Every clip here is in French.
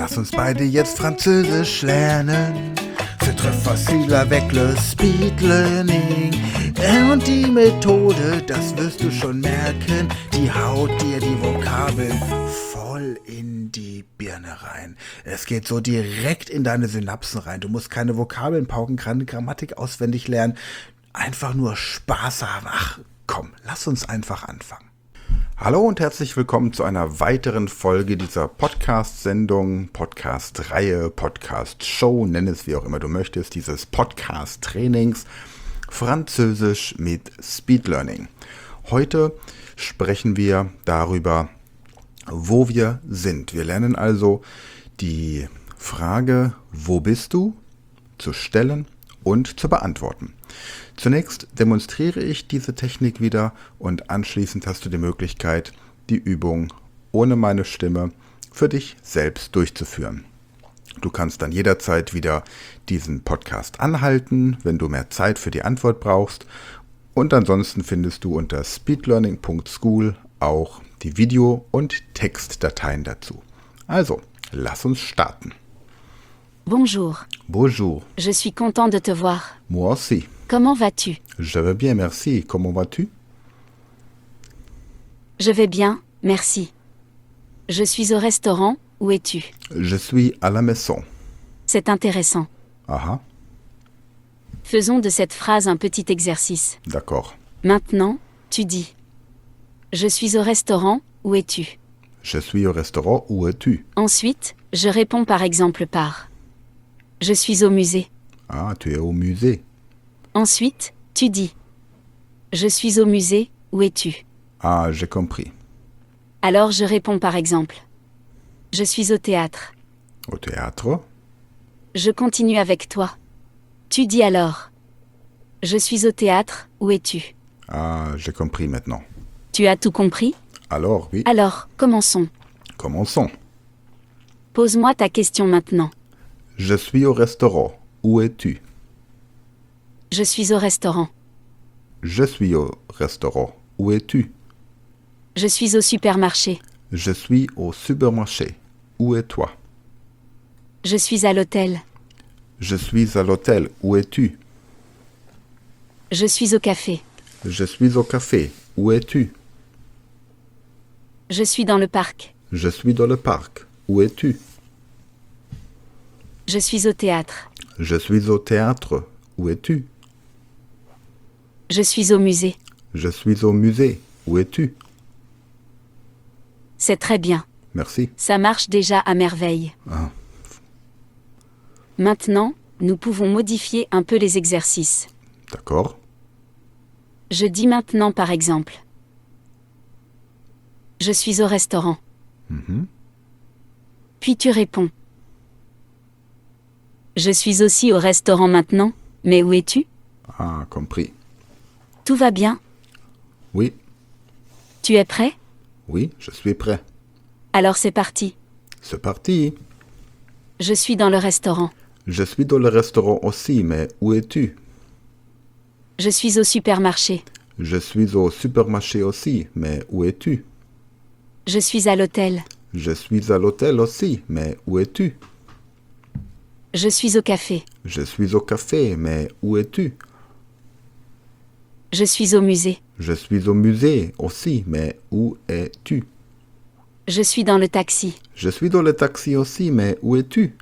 Lass uns beide jetzt Französisch lernen. C'est très facile avec le Speed Learning. Und die Methode, das wirst du schon merken, die haut dir die Vokabeln voll in die Birne rein. Es geht so direkt in deine Synapsen rein. Du musst keine Vokabeln pauken, keine Grammatik auswendig lernen. Einfach nur Spaß haben. Ach komm, lass uns einfach anfangen. Hallo und herzlich willkommen zu einer weiteren Folge dieser Podcast-Sendung, Podcast-Reihe, Podcast-Show, nenn es wie auch immer du möchtest, dieses Podcast-Trainings Französisch mit Speed Learning. Heute sprechen wir darüber, wo wir sind. Wir lernen also die Frage, wo bist du, zu stellen und zu beantworten. Zunächst demonstriere ich diese Technik wieder und anschließend hast du die Möglichkeit, die Übung ohne meine Stimme für dich selbst durchzuführen. Du kannst dann jederzeit wieder diesen Podcast anhalten, wenn du mehr Zeit für die Antwort brauchst. Und ansonsten findest du unter speedlearning.school auch die Video- und Textdateien dazu. Also, lass uns starten. Bonjour. Bonjour. Je suis content de te voir. Moi aussi. Comment vas-tu? Je vais bien, merci. Comment vas-tu? Je vais bien, merci. Je suis au restaurant, où es-tu? Je suis à la maison. C'est intéressant. Ah, Faisons de cette phrase un petit exercice. d'accord. Maintenant, tu dis. Je suis au restaurant, où es-tu? Je suis au restaurant, où es-tu? Ensuite, je réponds par exemple par. Je suis au musée. Ah, tu es au musée. Ensuite, tu dis. Je suis au musée, où es-tu? Ah, j'ai compris. Alors je réponds par exemple. Je suis au théâtre. Au théâtre? Je continue avec toi. Tu dis alors. Je suis au théâtre, où es-tu? Ah, j'ai compris maintenant. Tu as tout compris? Alors, oui, Alors, commençons. commençons. Pose-moi ta question maintenant. Je suis au restaurant. Où es-tu? Je suis au restaurant. Je suis au restaurant. Où es-tu? Je suis au supermarché. Je suis au supermarché. Où es-toi? Je suis à l'hôtel. Je suis à l'hôtel. Où es-tu? Je suis au café. Je suis au café. Où es-tu? Je suis dans le parc. Je suis dans le parc. Où es-tu? Je suis au théâtre. Je suis au théâtre. Où es-tu? Je suis au musée. Je suis au musée. Où es-tu? C'est très bien. Merci. Ça marche déjà à merveille. Ah. Maintenant, nous pouvons modifier un peu les exercices. D'accord. Je dis maintenant par exemple. Je suis au restaurant. Mhm. Puis tu réponds. Je suis aussi au restaurant maintenant, mais où es-tu? Ah, compris. Tout va bien? Oui, Tu es prêt? oui, je suis prêt. Alors c'est parti. C'est parti. Je suis dans le restaurant. Je suis dans le restaurant aussi, mais où es-tu? Je suis au supermarché. Je suis au supermarché aussi, mais où es-tu? Je suis à l'hôtel. Je suis à l'hôtel aussi, mais où es-tu? Je suis au café. Je suis au café, mais où es-tu? Je suis au musée. Je suis au musée aussi, mais où es-tu? Je suis dans le taxi. Je suis dans le taxi aussi, mais où es-tu?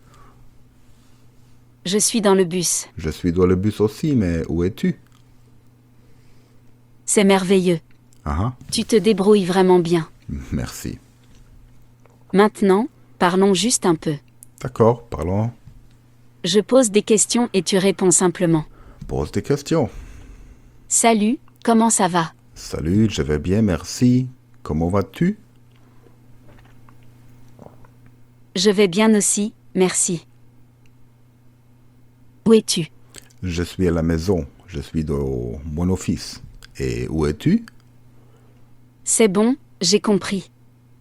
Je suis dans le bus. Je suis dans le bus aussi, mais où es-tu? C'est merveilleux. Ah, Tu te débrouilles vraiment bien. merci. Maintenant, parlons juste un peu. D'accord, parlons. Je pose des questions et tu réponds simplement. Pose des questions. Salut, comment ça va? Salut, je vais bien, merci. Comment vas-tu? Je vais bien aussi, merci. Où es-tu? Je suis à la maison. Je suis dans mon office. Et où es-tu? C'est bon, j'ai compris.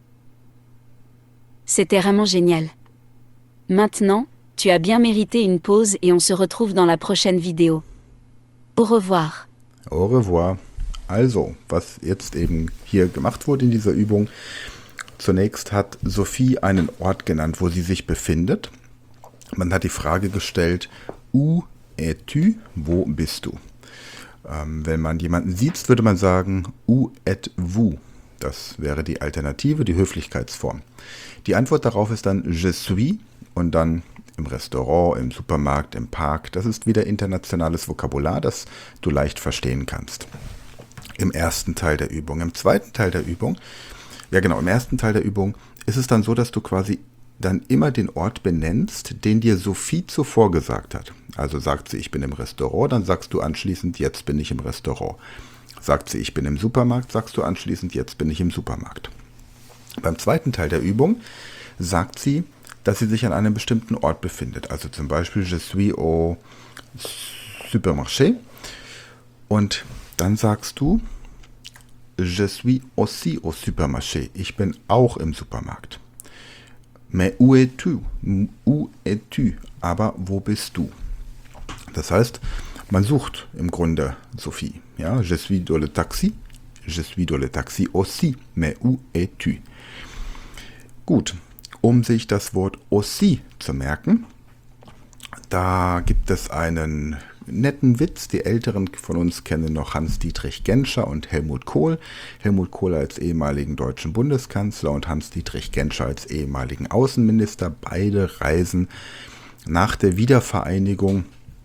C'était vraiment génial. Maintenant, tu as bien mérité une pause et on se retrouve dans la prochaine vidéo. Au revoir. Au revoir. Also, was jetzt eben hier gemacht wurde in dieser Übung, Zunächst hat Sophie einen Ort genannt, wo sie sich befindet. Man hat die Frage gestellt, où es-tu, wo bist du? Wenn man jemanden sieht, würde man sagen, où êtes-vous? Das wäre die Alternative, die Höflichkeitsform. Die Antwort darauf ist dann je suis und dann im Restaurant, im Supermarkt, im Park. Das ist wieder internationales Vokabular, das du leicht verstehen kannst. Im ersten Teil der Übung. Im zweiten Teil der Übung, im ersten Teil der Übung ist es dann so, dass du quasi dann immer den Ort benennst, den dir Sophie zuvor gesagt hat. Also sagt sie, ich bin im Restaurant, dann sagst du anschließend, jetzt bin ich im Restaurant. Sagt sie, ich bin im Supermarkt, sagst du anschließend, jetzt bin ich im Supermarkt. Beim zweiten Teil der Übung sagt sie, dass sie sich an einem bestimmten Ort befindet. Also zum Beispiel, je suis au supermarché. Und dann sagst du, je suis aussi au supermarché. Ich bin auch im Supermarkt. Mais où es-tu? Où es-tu? Aber wo bist du? Das heißt, man sucht im Grunde Sophie. Ja, je suis dans le taxi. Je suis dans le taxi aussi. Mais où es-tu? Gut, um sich das Wort aussi zu merken, da gibt es einen netten Witz. Die Älteren von uns kennen noch Hans-Dietrich Genscher und Helmut Kohl. Helmut Kohl als ehemaligen deutschen Bundeskanzler und Hans-Dietrich Genscher als ehemaligen Außenminister. Beide reisen nach der Wiedervereinigung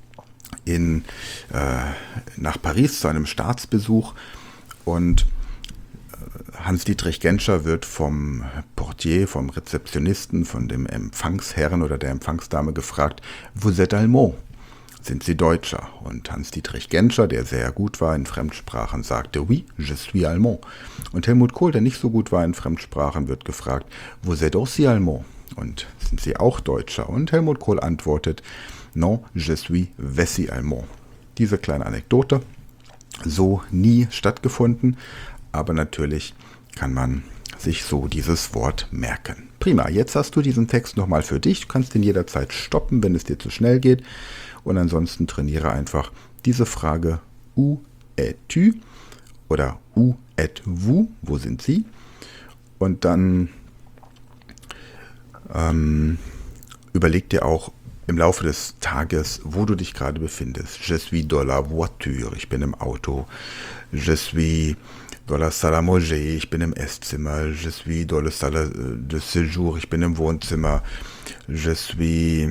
nach Paris zu einem Staatsbesuch und Hans-Dietrich Genscher wird vom Portier, vom Rezeptionisten, von dem Empfangsherrn oder der Empfangsdame gefragt, vous êtes allemand? Sind Sie Deutscher? Und Hans-Dietrich Genscher, der sehr gut war in Fremdsprachen, sagte, oui, je suis allemand. Und Helmut Kohl, der nicht so gut war in Fremdsprachen, wird gefragt, vous êtes aussi allemand? Und sind Sie auch Deutscher? Und Helmut Kohl antwortet, non, je suis Wessi allemand. Diese kleine Anekdote, so nie stattgefunden, aber natürlich kann man sich so dieses Wort merken. Prima, jetzt hast du diesen Text nochmal für dich. Du kannst ihn jederzeit stoppen, wenn es dir zu schnell geht. Und ansonsten trainiere einfach diese Frage, où es-tu? Oder où êtes-vous? Wo sind Sie? Und dann überleg dir auch im Laufe des Tages, wo du dich gerade befindest. Je suis dans la voiture, ich bin im Auto. Je suis dans la salle à manger, ich bin im Esszimmer. Je suis dans la salle de séjour, ich bin im Wohnzimmer. Je suis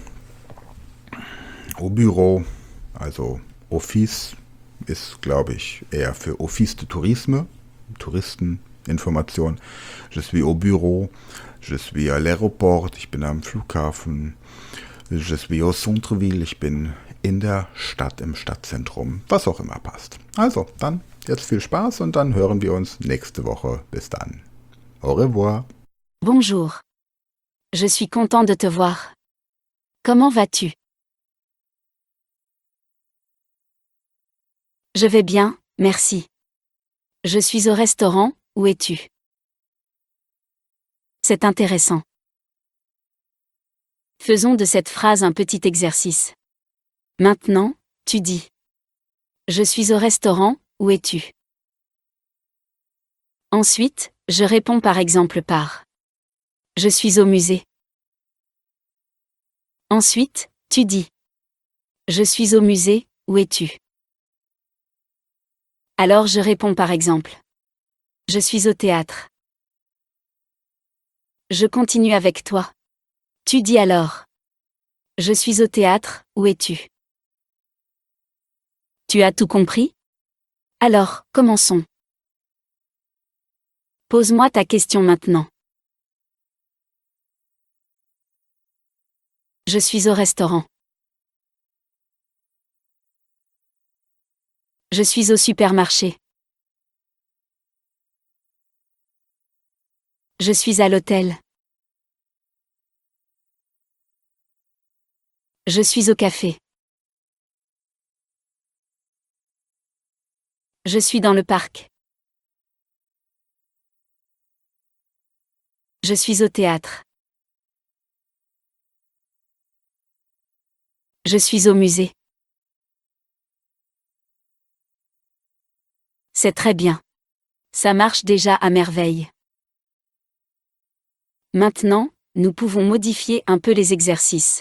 au bureau, also Office ist, glaube ich, eher für Office de Tourisme, Touristeninformation. Je suis au bureau, je suis à l'aéroport, ich bin am Flughafen. Je suis au centre-ville, ich bin in der Stadt, im Stadtzentrum, was auch immer passt. Also, dann jetzt viel Spaß und dann hören wir uns nächste Woche. Bis dann. Au revoir. Bonjour. Je suis content de te voir. Comment vas-tu? Je vais bien, merci. Je suis au restaurant, où es-tu? C'est intéressant. Faisons de cette phrase un petit exercice. Maintenant, tu dis. Je suis au restaurant, où es-tu? Ensuite, je réponds par exemple par. Je suis au musée. Ensuite, tu dis. Je suis au musée, où es-tu? Alors je réponds par exemple. Je suis au théâtre. Je continue avec toi. Tu dis alors. Je suis au théâtre, où es-tu? Tu as tout compris? Alors, commençons. Pose-moi ta question maintenant. Je suis au restaurant. Je suis au supermarché. Je suis à l'hôtel. Je suis au café. Je suis dans le parc. Je suis au théâtre. Je suis au musée. C'est très bien. Ça marche déjà à merveille. Maintenant, nous pouvons modifier un peu les exercices.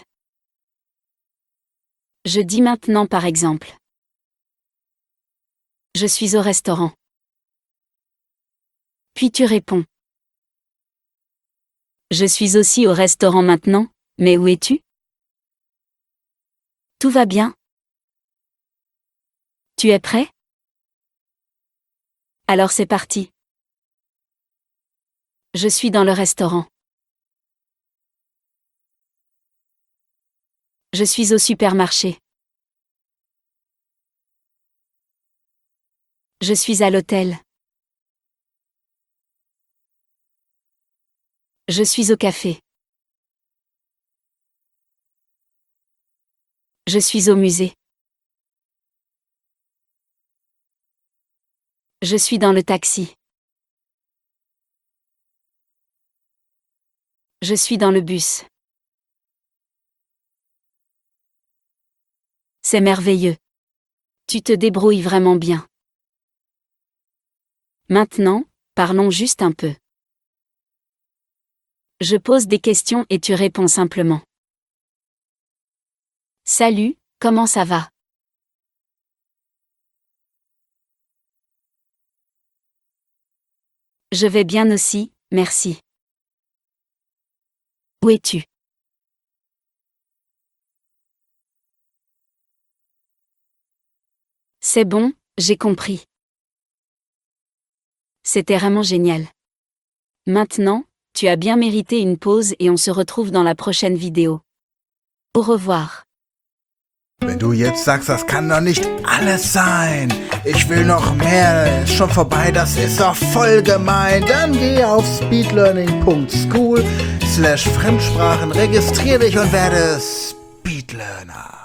Je dis maintenant par exemple. Je suis au restaurant. Puis tu réponds. Je suis aussi au restaurant maintenant, mais où es-tu? Tout va bien? Tu es prêt? Alors c'est parti. Je suis dans le restaurant. Je suis au supermarché. Je suis à l'hôtel. Je suis au café. Je suis au musée. Je suis dans le taxi. Je suis dans le bus. C'est merveilleux. Tu te débrouilles vraiment bien. Maintenant, parlons juste un peu. Je pose des questions et tu réponds simplement. Salut, comment ça va? Je vais bien aussi, merci. Où es-tu? C'est bon, j'ai compris. C'était vraiment génial. Maintenant, tu as bien mérité une pause et on se retrouve dans la prochaine vidéo. Au revoir. Wenn du jetzt sagst, das kann doch nicht alles sein, ich will noch mehr, ist schon vorbei, das ist doch voll gemein, dann geh auf speedlearning.school/Fremdsprachen, registrier dich und werde Speedlearner.